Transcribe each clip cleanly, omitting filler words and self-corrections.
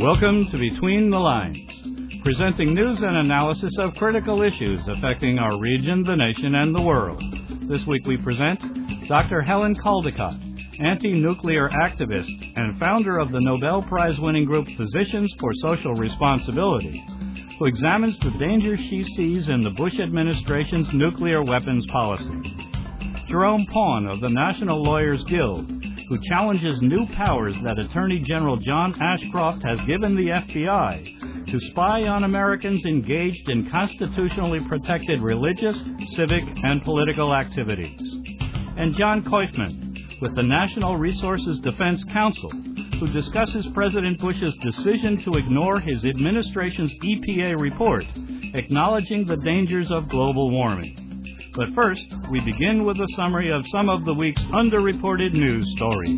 Welcome to Between the Lines, presenting news and analysis of critical issues affecting our region, the nation, and the world. This week we present Dr. Helen Caldicott, anti-nuclear activist and founder of the Nobel Prize-winning group Physicians for Social Responsibility, who examines the dangers she sees in the Bush administration's nuclear weapons policy. Jerome Pawn of the National Lawyers Guild, who challenges new powers that Attorney General John Ashcroft has given the FBI to spy on Americans engaged in constitutionally protected religious, civic, and political activities. And John Koifman with the National Resources Defense Council, who discusses President Bush's decision to ignore his administration's EPA report, acknowledging the dangers of global warming. But first, we begin with a summary of some of the week's underreported news stories.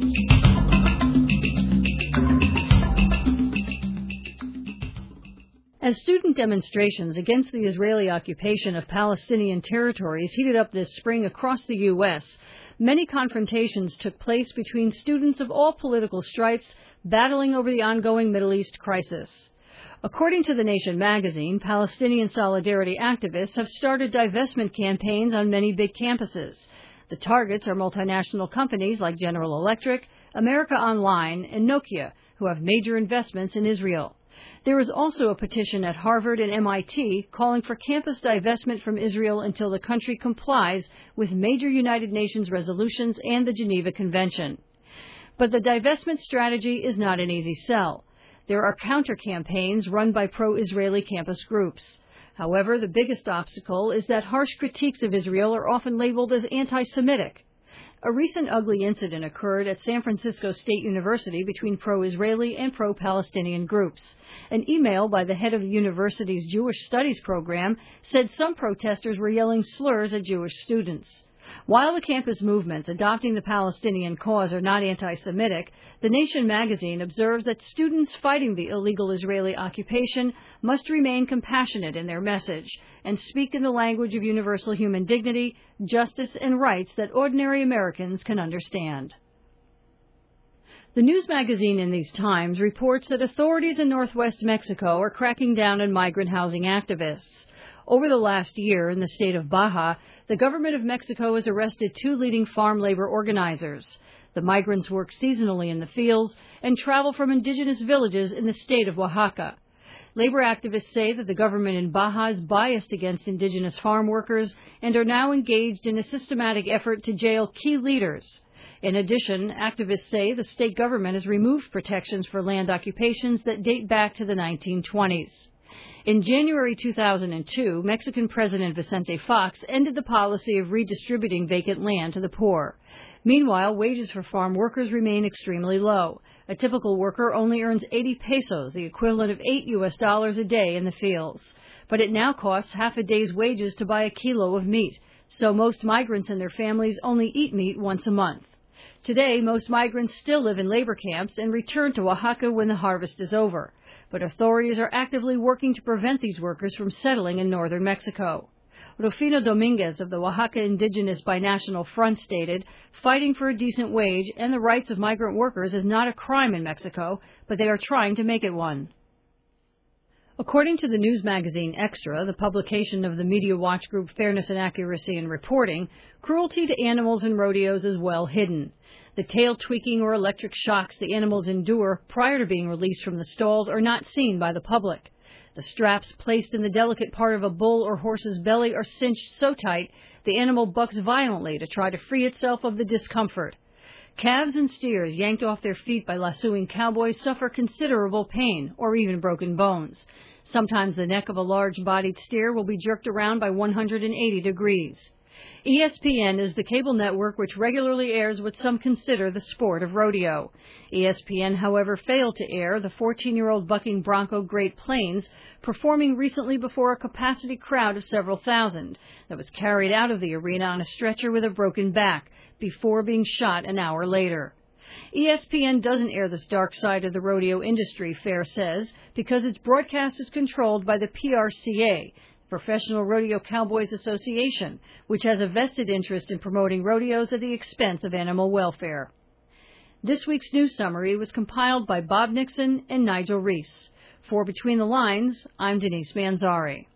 As student demonstrations against the Israeli occupation of Palestinian territories heated up this spring across the U.S., many confrontations took place between students of all political stripes battling over the ongoing Middle East crisis. According to The Nation magazine, Palestinian solidarity activists have started divestment campaigns on many big campuses. The targets are multinational companies like General Electric, America Online, and Nokia, who have major investments in Israel. There is also a petition at Harvard and MIT calling for campus divestment from Israel until the country complies with major United Nations resolutions and the Geneva Convention. But the divestment strategy is not an easy sell. There are counter-campaigns run by pro-Israeli campus groups. However, the biggest obstacle is that harsh critiques of Israel are often labeled as anti-Semitic. A recent ugly incident occurred at San Francisco State University between pro-Israeli and pro-Palestinian groups. An email by the head of the university's Jewish Studies program said some protesters were yelling slurs at Jewish students. While the campus movements adopting the Palestinian cause are not anti-Semitic, The Nation magazine observes that students fighting the illegal Israeli occupation must remain compassionate in their message and speak in the language of universal human dignity, justice, and rights that ordinary Americans can understand. The news magazine in these times reports that authorities in northwest Mexico are cracking down on migrant housing activists. Over the last year, in the state of Baja, the government of Mexico has arrested 2 leading farm labor organizers. The migrants work seasonally in the fields and travel from indigenous villages in the state of Oaxaca. Labor activists say that the government in Baja is biased against indigenous farm workers and are now engaged in a systematic effort to jail key leaders. In addition, activists say the state government has removed protections for land occupations that date back to the 1920s. In January 2002, Mexican President Vicente Fox ended the policy of redistributing vacant land to the poor. Meanwhile, wages for farm workers remain extremely low. A typical worker only earns 80 pesos, the equivalent of $8 a day in the fields. But it now costs half a day's wages to buy a kilo of meat, so most migrants and their families only eat meat once a month. Today, most migrants still live in labor camps and return to Oaxaca when the harvest is over. But authorities are actively working to prevent these workers from settling in northern Mexico. Rufino Dominguez of the Oaxaca Indigenous Binational Front stated, "Fighting for a decent wage and the rights of migrant workers is not a crime in Mexico, but they are trying to make it one." According to the news magazine Extra, the publication of the media watch group Fairness and Accuracy in Reporting, cruelty to animals in rodeos is well hidden. The tail tweaking or electric shocks the animals endure prior to being released from the stalls are not seen by the public. The straps placed in the delicate part of a bull or horse's belly are cinched so tight the animal bucks violently to try to free itself of the discomfort. Calves and steers yanked off their feet by lassoing cowboys suffer considerable pain or even broken bones. Sometimes the neck of a large-bodied steer will be jerked around by 180 degrees. ESPN is the cable network which regularly airs what some consider the sport of rodeo. ESPN, however, failed to air the 14-year-old bucking bronco Great Plains, performing recently before a capacity crowd of several thousand, that was carried out of the arena on a stretcher with a broken back, before being shot an hour later. ESPN doesn't air this dark side of the rodeo industry, Fair says, because its broadcast is controlled by the PRCA, Professional Rodeo Cowboys Association, which has a vested interest in promoting rodeos at the expense of animal welfare. This week's news summary was compiled by Bob Nixon and Nigel Reese. For Between the Lines, I'm Denise Manzari.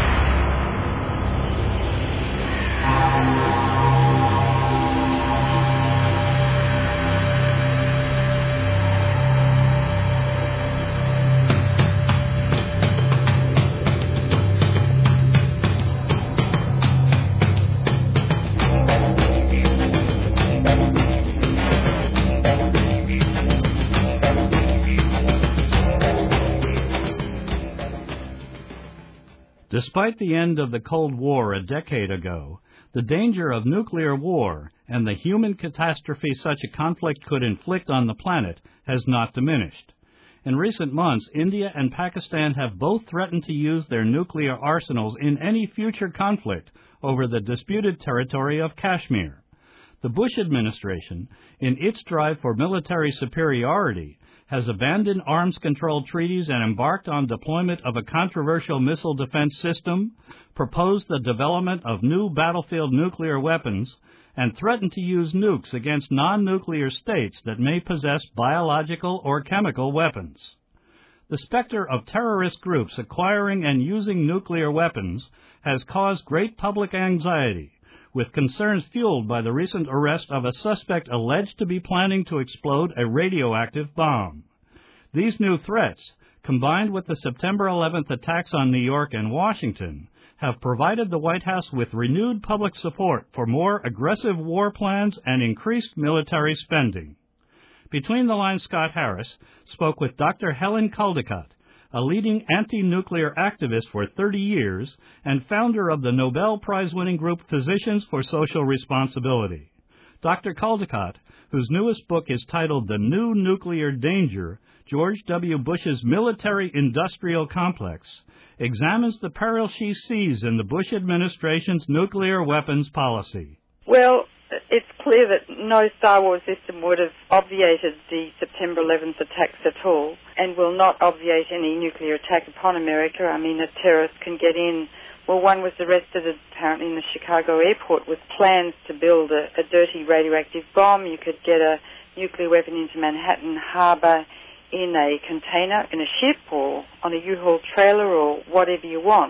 Despite the end of the Cold War a decade ago, the danger of nuclear war and the human catastrophe such a conflict could inflict on the planet has not diminished. In recent months, India and Pakistan have both threatened to use their nuclear arsenals in any future conflict over the disputed territory of Kashmir. The Bush administration, in its drive for military superiority, has abandoned arms control treaties and embarked on deployment of a controversial missile defense system, proposed the development of new battlefield nuclear weapons, and threatened to use nukes against non-nuclear states that may possess biological or chemical weapons. The specter of terrorist groups acquiring and using nuclear weapons has caused great public anxiety, with concerns fueled by the recent arrest of a suspect alleged to be planning to explode a radioactive bomb. These new threats, combined with the September 11th attacks on New York and Washington, have provided the White House with renewed public support for more aggressive war plans and increased military spending. Between the Lines, Scott Harris spoke with Dr. Helen Caldicott, a leading anti-nuclear activist for 30 years and founder of the Nobel Prize-winning group Physicians for Social Responsibility. Dr. Caldicott, whose newest book is titled The New Nuclear Danger, George W. Bush's Military-Industrial Complex, examines the peril she sees in the Bush administration's nuclear weapons policy. Well, it's clear that no Star Wars system would have obviated the September 11th attacks at all and will not obviate any nuclear attack upon America. I mean, a terrorist can get in. Well, one was arrested apparently in the Chicago airport with plans to build a dirty radioactive bomb. You could get a nuclear weapon into Manhattan Harbor in a container, in a ship, or on a U-Haul trailer, or whatever you want.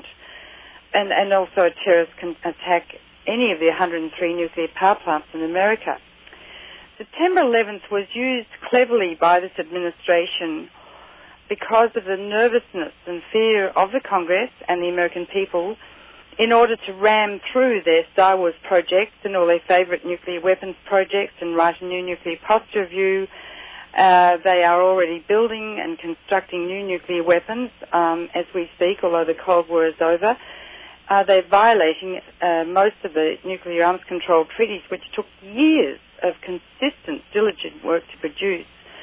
And also a terrorist can attack any of the 103 nuclear power plants in America. September 11th was used cleverly by this administration because of the nervousness and fear of the Congress and the American people in order to ram through their Star Wars projects and all their favourite nuclear weapons projects and write a new nuclear posture review. They are already building and constructing new nuclear weapons as we speak, although the Cold War is over. They're violating most of the nuclear arms control treaties, which took years of consistent, diligent work to produce.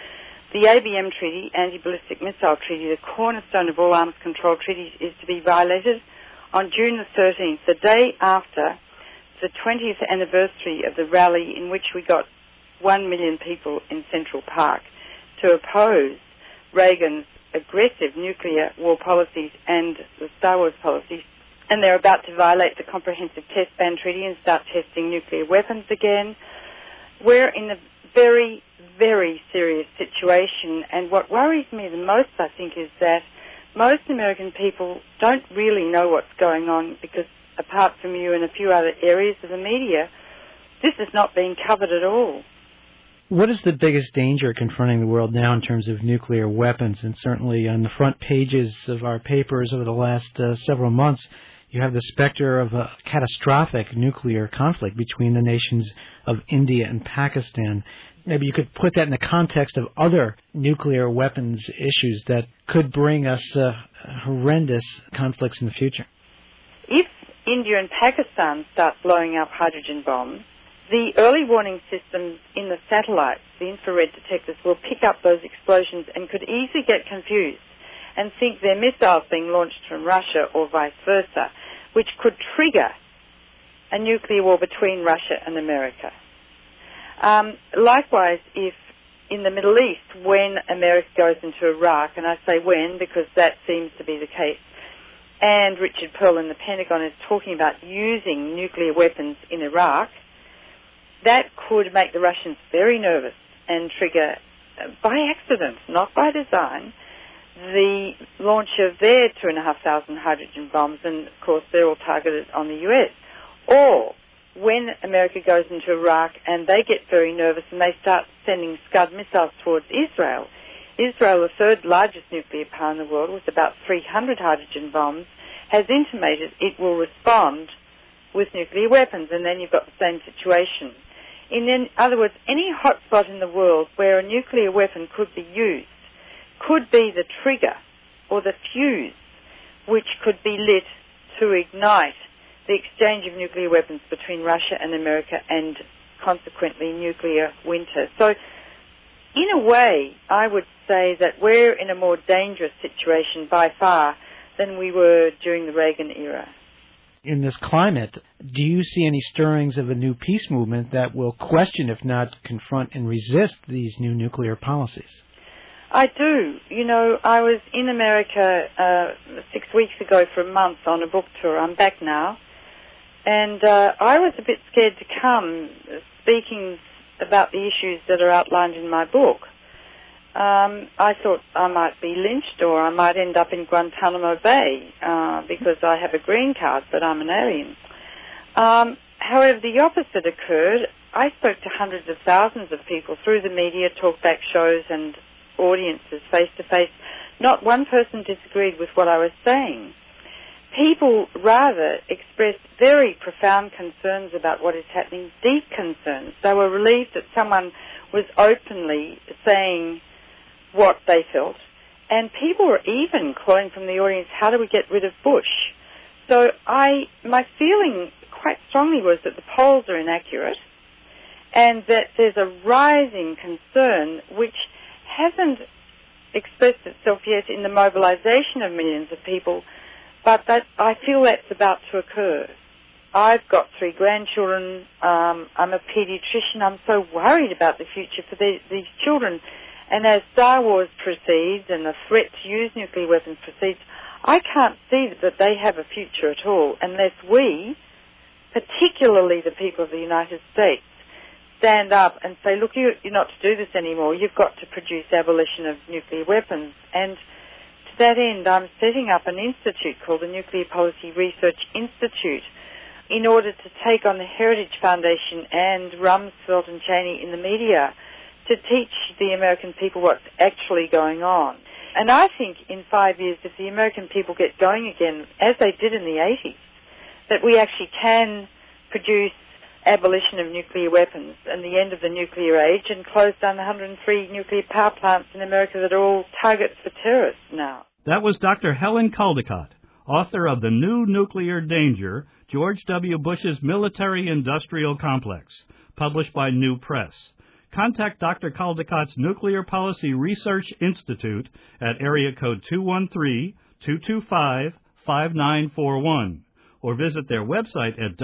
The ABM Treaty, Anti-Ballistic Missile Treaty, the cornerstone of all arms control treaties, is to be violated on June the 13th, the day after the 20th anniversary of the rally in which we got 1 million people in Central Park to oppose Reagan's aggressive nuclear war policies and the Star Wars policies. And they're about to violate the Comprehensive Test Ban Treaty and start testing nuclear weapons again. We're in a very, very serious situation, and what worries me the most, I think, is that most American people don't really know what's going on because, apart from you and a few other areas of the media, this is not being covered at all. What is the biggest danger confronting the world now in terms of nuclear weapons? And certainly on the front pages of our papers over the last several months, you have the specter of a catastrophic nuclear conflict between the nations of India and Pakistan. Maybe you could put that in the context of other nuclear weapons issues that could bring us horrendous conflicts in the future. If India and Pakistan start blowing up hydrogen bombs, the early warning systems in the satellites, the infrared detectors, will pick up those explosions and could easily get confused and think they're missiles being launched from Russia or vice versa, which could trigger a nuclear war between Russia and America. Likewise, if in the Middle East, when America goes into Iraq, and I say when because that seems to be the case, and Richard Perle in the Pentagon is talking about using nuclear weapons in Iraq, that could make the Russians very nervous and trigger, by accident, not by design, the launch of their 2,500 hydrogen bombs, and of course they're all targeted on the US. Or when America goes into Iraq and they get very nervous and they start sending Scud missiles towards Israel, Israel, the third largest nuclear power in the world, with about 300 hydrogen bombs, has intimated it will respond with nuclear weapons, and then you've got the same situation. In other words, any hotspot in the world where a nuclear weapon could be used could be the trigger or the fuse which could be lit to ignite the exchange of nuclear weapons between Russia and America, and consequently nuclear winter. So in a way, I would say that we're in a more dangerous situation by far than we were during the Reagan era. In this climate, do you see any stirrings of a new peace movement that will question, if not confront and resist, these new nuclear policies? I do. You know, I was in America 6 weeks ago for a month on a book tour. I'm back now. And I was a bit scared to come speaking about the issues that are outlined in my book. I thought I might be lynched or I might end up in Guantanamo Bay because I have a green card, but I'm an alien. However, the opposite occurred. I spoke to hundreds of thousands of people through the media, talkback shows and audiences face-to-face. Not one person disagreed with what I was saying. People rather expressed very profound concerns about what is happening, deep concerns. They were relieved that someone was openly saying what they felt. And people were even calling from the audience, how do we get rid of Bush? So my feeling quite strongly was that the polls are inaccurate and that there's a rising concern which hasn't expressed itself yet in the mobilization of millions of people, but that I feel that's about to occur. I've got 3 grandchildren. I'm a pediatrician. I'm so worried about the future for these children. And as Star Wars proceeds and the threat to use nuclear weapons proceeds, I can't see that they have a future at all unless we, particularly the people of the United States, stand up and say, look, you're not to do this anymore. You've got to produce abolition of nuclear weapons. And to that end, I'm setting up an institute called the Nuclear Policy Research Institute in order to take on the Heritage Foundation and Rumsfeld and Cheney in the media to teach the American people what's actually going on. And I think in 5 years, if the American people get going again, as they did in the 80s, that we actually can produce abolition of nuclear weapons and the end of the nuclear age and close down the 103 nuclear power plants in America that are all targets for terrorists now. That was Dr. Helen Caldicott, author of The New Nuclear Danger, George W. Bush's Military-Industrial Complex, published by New Press. Contact Dr. Caldicott's Nuclear Policy Research Institute at area code 213-225-5941 or visit their website at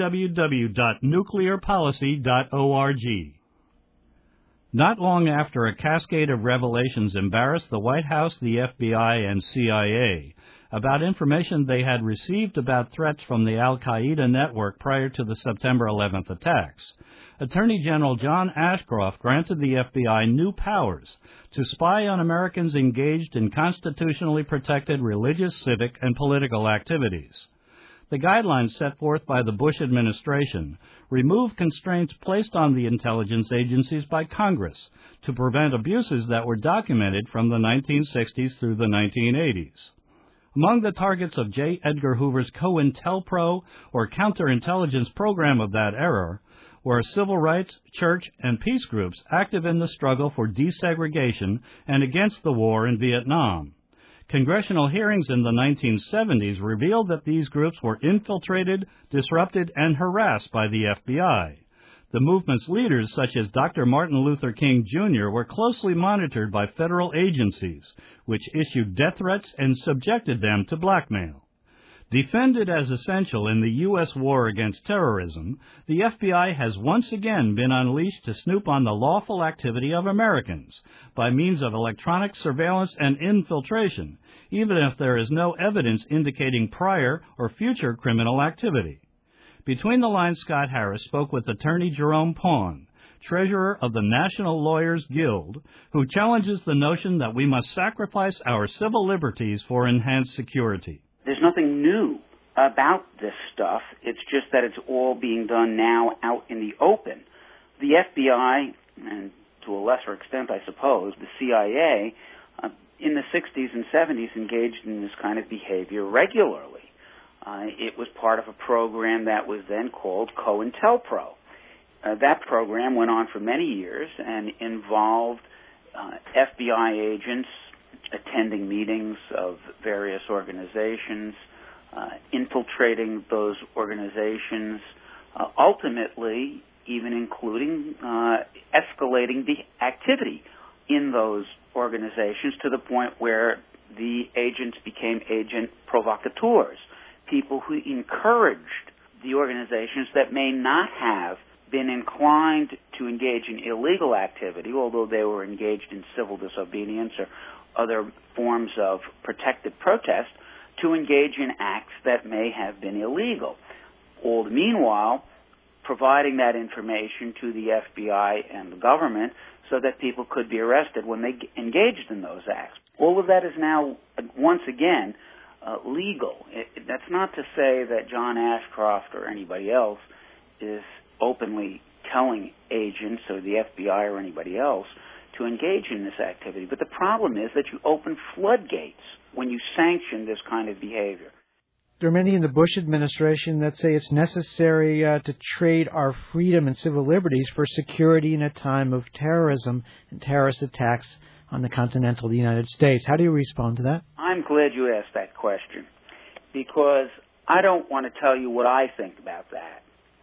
www.nuclearpolicy.org. Not long after a cascade of revelations embarrassed the White House, the FBI, and CIA about information they had received about threats from the al-Qaeda network prior to the September 11th attacks, Attorney General John Ashcroft granted the FBI new powers to spy on Americans engaged in constitutionally protected religious, civic, and political activities. The guidelines set forth by the Bush administration removed constraints placed on the intelligence agencies by Congress to prevent abuses that were documented from the 1960s through the 1980s. Among the targets of J. Edgar Hoover's COINTELPRO, or counterintelligence program of that era, were civil rights, church, and peace groups active in the struggle for desegregation and against the war in Vietnam. Congressional hearings in the 1970s revealed that these groups were infiltrated, disrupted, and harassed by the FBI. The movement's leaders, such as Dr. Martin Luther King Jr., were closely monitored by federal agencies, which issued death threats and subjected them to blackmail. Defended as essential in the U.S. war against terrorism, the FBI has once again been unleashed to snoop on the lawful activity of Americans by means of electronic surveillance and infiltration, even if there is no evidence indicating prior or future criminal activity. Between the lines, Scott Harris spoke with attorney Jerome Pawn, treasurer of the National Lawyers Guild, who challenges the notion that we must sacrifice our civil liberties for enhanced security. There's nothing new about this stuff. It's just that it's all being done now out in the open. The FBI, and to a lesser extent, I suppose, the CIA, in the 60s and 70s engaged in this kind of behavior regularly. It was part of a program that was then called COINTELPRO. That program went on for many years and involved FBI agents attending meetings of various organizations, infiltrating those organizations, ultimately even including escalating the activity in those organizations to the point where the agents became agent provocateurs, people who encouraged the organizations that may not have been inclined to engage in illegal activity, although they were engaged in civil disobedience or other forms of protected protest, to engage in acts that may have been illegal. All the meanwhile, providing that information to the FBI and the government so that people could be arrested when they engaged in those acts. All of that is now, once again, legal. That's not to say that John Ashcroft or anybody else is openly telling agents or the FBI or anybody else to engage in this activity. But the problem is that you open floodgates when you sanction this kind of behavior. There are many in the Bush administration that say it's necessary to trade our freedom and civil liberties for security in a time of terrorism and terrorist attacks on the continental United States. How do you respond to that? I'm glad you asked that question, because I don't want to tell you what I think about that.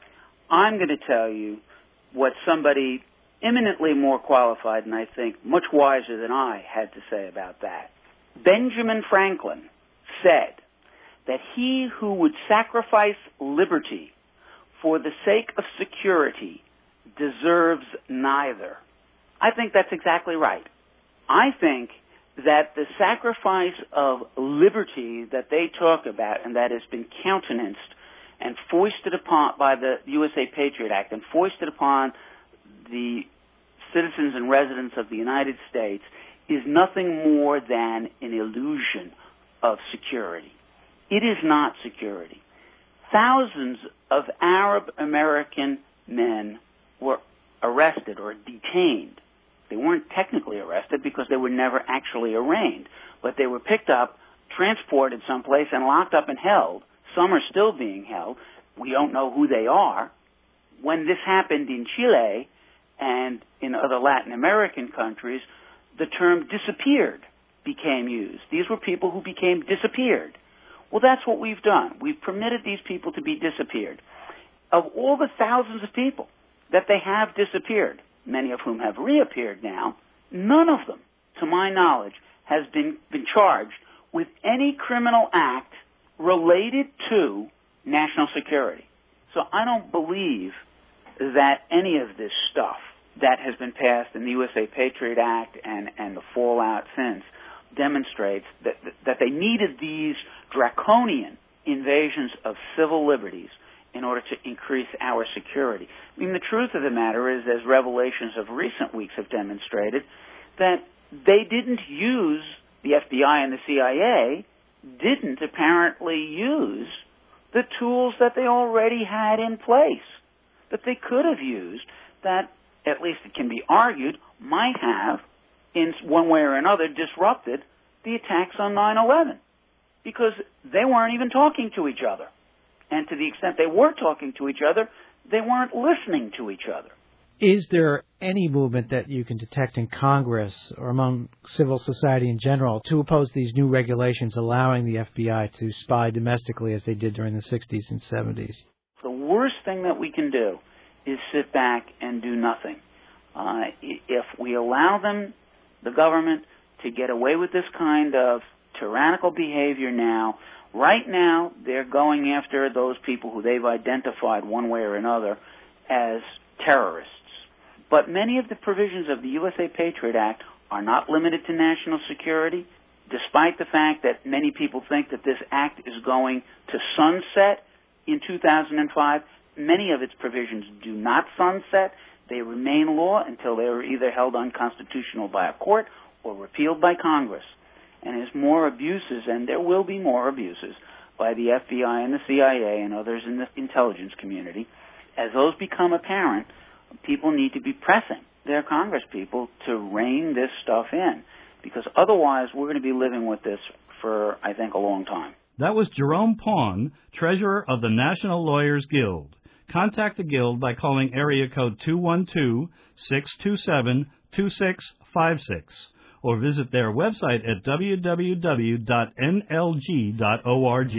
I'm going to tell you what somebody eminently more qualified and I think much wiser than I had to say about that. Benjamin Franklin said that he who would sacrifice liberty for the sake of security deserves neither. I think that's exactly right. I think that the sacrifice of liberty that they talk about and that has been countenanced and foisted upon by the USA Patriot Act and foisted upon the citizens and residents of the United States is nothing more than an illusion of security. It is not security. Thousands of Arab American men were arrested or detained. They weren't technically arrested because they were never actually arraigned, but they were picked up, transported someplace, and locked up and held. Some are still being held. We don't know who they are. When this happened in Chile and in other Latin American countries, the term disappeared became used. These were people who became disappeared. Well, that's what we've done. We've permitted these people to be disappeared. Of all the thousands of people that they have disappeared, many of whom have reappeared now, none of them, to my knowledge, has been charged with any criminal act related to national security. So I don't believe that any of this stuff that has been passed in the USA Patriot Act and the fallout since demonstrates that they needed these draconian invasions of civil liberties in order to increase our security. I mean, the truth of the matter is, as revelations of recent weeks have demonstrated, that they didn't use, the FBI and the CIA didn't apparently use the tools that they already had in place, that they could have used, that, at least it can be argued, might have, in one way or another, disrupted the attacks on 9/11, because they weren't even talking to each other. And to the extent they were talking to each other, they weren't listening to each other. Is there any movement that you can detect in Congress or among civil society in general to oppose these new regulations allowing the FBI to spy domestically as they did during the 60s and 70s? The worst thing that we can do is sit back and do nothing. If we allow them, the government, to get away with this kind of tyrannical behavior now, right now they're going after those people who they've identified one way or another as terrorists. But many of the provisions of the USA Patriot Act are not limited to national security, despite the fact that many people think that this act is going to sunset in 2005. many of its provisions do not sunset. They remain law until they are either held unconstitutional by a court or repealed by Congress. And as more abuses, and there will be more abuses, by the FBI and the CIA and others in the intelligence community, as those become apparent, people need to be pressing their congresspeople to rein this stuff in, because otherwise we're going to be living with this for, I think, a long time. That was Jerome Pawn, treasurer of the National Lawyers Guild. Contact the Guild by calling area code 212-627-2656 or visit their website at www.nlg.org.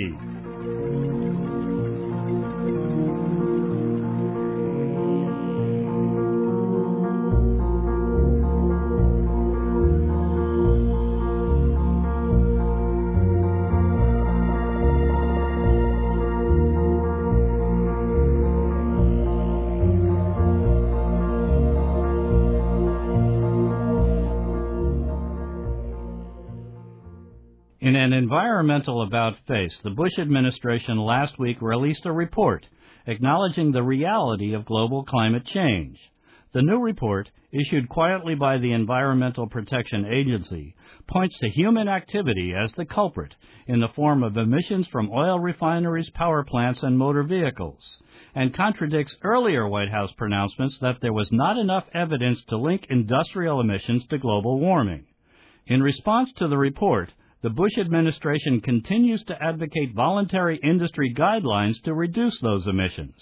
In an environmental about-face, the Bush administration last week released a report acknowledging the reality of global climate change. The new report, issued quietly by the Environmental Protection Agency, points to human activity as the culprit in the form of emissions from oil refineries, power plants, and motor vehicles, and contradicts earlier White House pronouncements that there was not enough evidence to link industrial emissions to global warming. In response to the report, the Bush administration continues to advocate voluntary industry guidelines to reduce those emissions.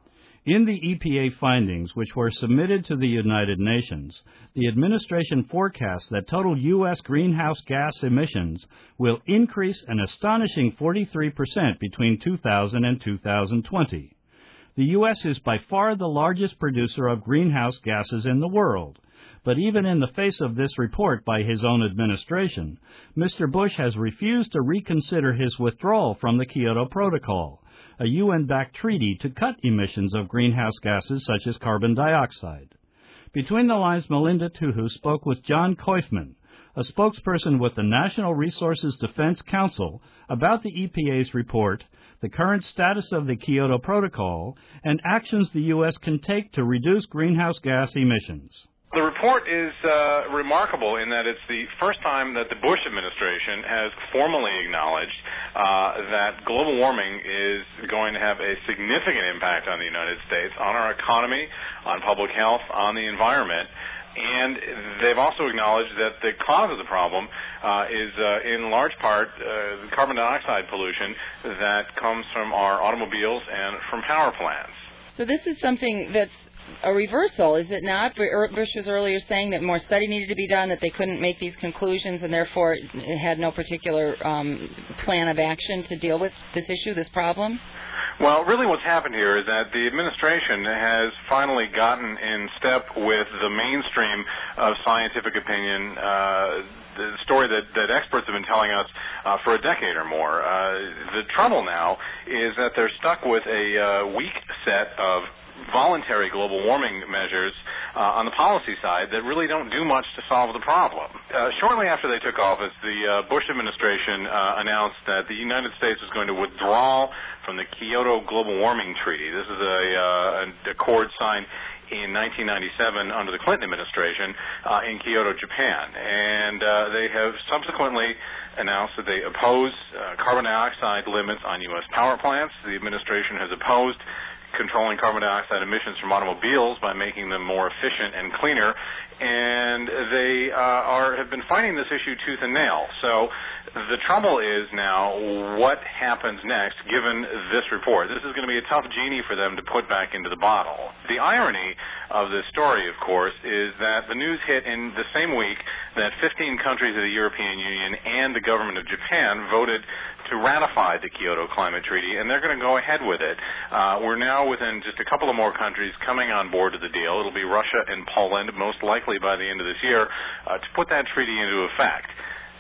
In the EPA findings, which were submitted to the United Nations, the administration forecasts that total U.S. greenhouse gas emissions will increase an astonishing 43% between 2000 and 2020. The U.S. is by far the largest producer of greenhouse gases in the world. But even in the face of this report by his own administration, Mr. Bush has refused to reconsider his withdrawal from the Kyoto Protocol, a UN-backed treaty to cut emissions of greenhouse gases such as carbon dioxide. Between the lines, Melinda Tuhu spoke with John Koifman, a spokesperson with the National Resources Defense Council, about the EPA's report, the current status of the Kyoto Protocol, and actions the U.S. can take to reduce greenhouse gas emissions. The report is remarkable in that it's the first time that the Bush administration has formally acknowledged that global warming is going to have a significant impact on the United States, on our economy, on public health, on the environment. And they've also acknowledged that the cause of the problem is in large part carbon dioxide pollution that comes from our automobiles and from power plants. So this is something that's a reversal, is it not? Bush was earlier saying that more study needed to be done, that they couldn't make these conclusions, and therefore it had no particular plan of action to deal with this issue, this problem? Well, really what's happened here is that the administration has finally gotten in step with the mainstream of scientific opinion, the story that experts have been telling us for a decade or more. The trouble now is that they're stuck with a weak set of voluntary global warming measures on the policy side that really don't do much to solve the problem. Shortly after they took office, the Bush administration announced that the United States was going to withdraw from the Kyoto Global Warming Treaty. This is an accord signed in 1997 under the Clinton administration in Kyoto, Japan. And they have subsequently announced that they oppose carbon dioxide limits on U.S. power plants. The administration has opposed controlling carbon dioxide emissions from automobiles by making them more efficient and cleaner, and they have been fighting this issue tooth and nail. So the trouble is now what happens next given this report. This is going to be a tough genie for them to put back into the bottle. The irony of this story, of course, is that the news hit in the same week that 15 countries of the European Union and the government of Japan voted to ratify the Kyoto Climate Treaty, and they're going to go ahead with it. We're now within just a couple of more countries coming on board to the deal. It'll be Russia and Poland, most likely by the end of this year, to put that treaty into effect.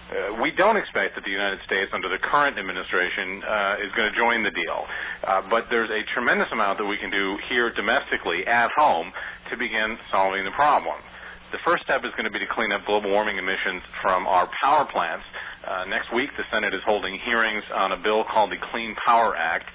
We don't expect that the United States, under the current administration, is going to join the deal. But there's a tremendous amount that we can do here domestically at home to begin solving the problem. The first step is going to be to clean up global warming emissions from our power plants. Next week, the Senate is holding hearings on a bill called the Clean Power Act,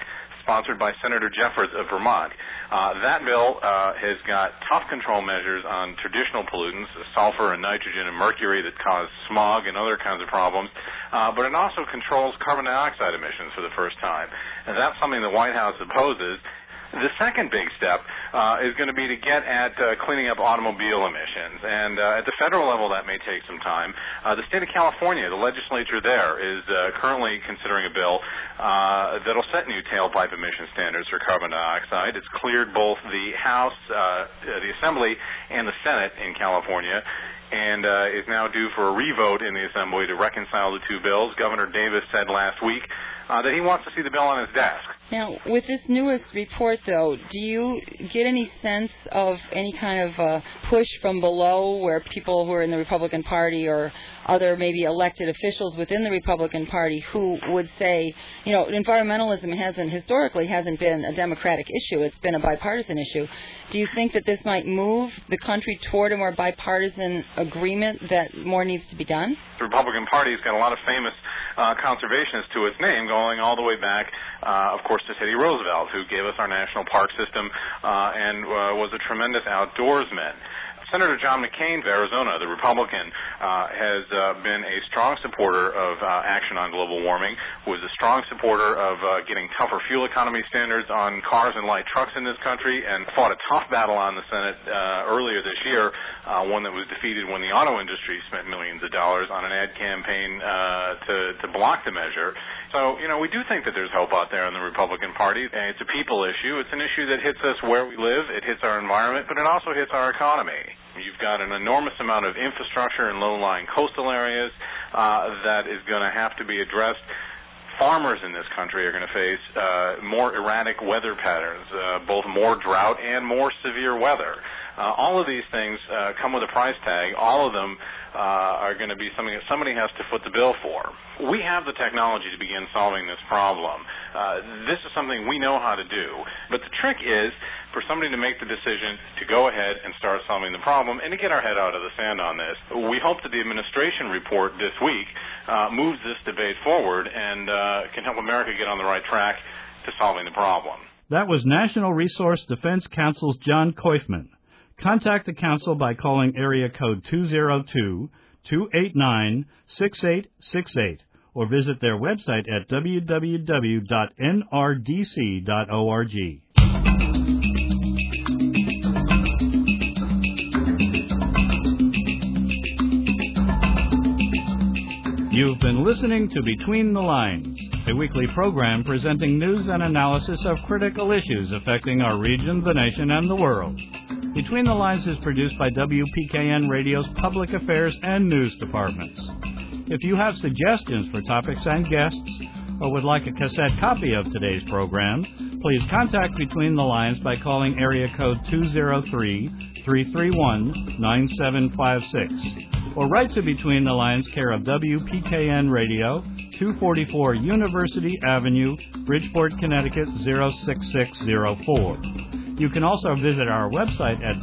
sponsored by Senator Jeffords of Vermont. That bill has got tough control measures on traditional pollutants, sulfur and nitrogen and mercury that cause smog and other kinds of problems, but it also controls carbon dioxide emissions for the first time. And that's something the White House opposes. The second big step is going to be to get at cleaning up automobile emissions. And at the federal level, that may take some time. The state of California, the legislature there, is currently considering a bill that will set new tailpipe emission standards for carbon dioxide. It's cleared both the House, the Assembly, and the Senate in California, and is now due for a revote in the Assembly to reconcile the two bills. Governor Davis said last week that he wants to see the bill on his desk. Now, with this newest report, though, do you get any sense of any kind of push from below where people who are in the Republican Party or other maybe elected officials within the Republican Party who would say, you know, environmentalism historically hasn't been a Democratic issue, it's been a bipartisan issue. Do you think that this might move the country toward a more bipartisan agreement that more needs to be done? The Republican Party's got a lot of famous conservationists to its name, going all the way back, of course, to Teddy Roosevelt, who gave us our national park system and was a tremendous outdoorsman. Senator John McCain of Arizona, the Republican, has been a strong supporter of action on global warming, was a strong supporter of getting tougher fuel economy standards on cars and light trucks in this country, and fought a tough battle on the Senate earlier this year, one that was defeated when the auto industry spent millions of dollars on an ad campaign to block the measure. So, you know, we do think that there's hope out there in the Republican Party. It's a people issue. It's an issue that hits us where we live. It hits our environment, but it also hits our economy. You've got an enormous amount of infrastructure in low-lying coastal areas that is going to have to be addressed. Farmers in this country are going to face more erratic weather patterns, both more drought and more severe weather. All of these things come with a price tag. All of them are going to be something that somebody has to foot the bill for. We have the technology to begin solving this problem. This is something we know how to do. But the trick is for somebody to make the decision to go ahead and start solving the problem and to get our head out of the sand on this. We hope that the administration report this week moves this debate forward and can help America get on the right track to solving the problem. That was National Resource Defense Council's John Koifman. Contact the Council by calling area code 202-289-6868 or visit their website at www.nrdc.org. You've been listening to Between the Lines, a weekly program presenting news and analysis of critical issues affecting our region, the nation, and the world. Between the Lines is produced by WPKN Radio's Public Affairs and News Departments. If you have suggestions for topics and guests, or would like a cassette copy of today's program, please contact Between the Lines by calling area code 203-331-9756, or write to Between the Lines, care of WPKN Radio, 244 University Avenue, Bridgeport, Connecticut 06604. You can also visit our website at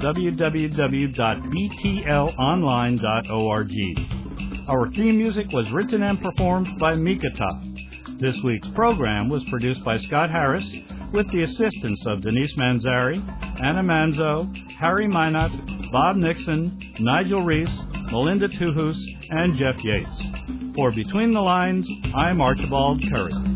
www.btlonline.org. Our theme music was written and performed by Mikata. This week's program was produced by Scott Harris with the assistance of Denise Manzari, Anna Manzo, Harry Minot, Bob Nixon, Nigel Reese, Melinda Tuhus, and Jeff Yates. For Between the Lines, I'm Archibald Curry.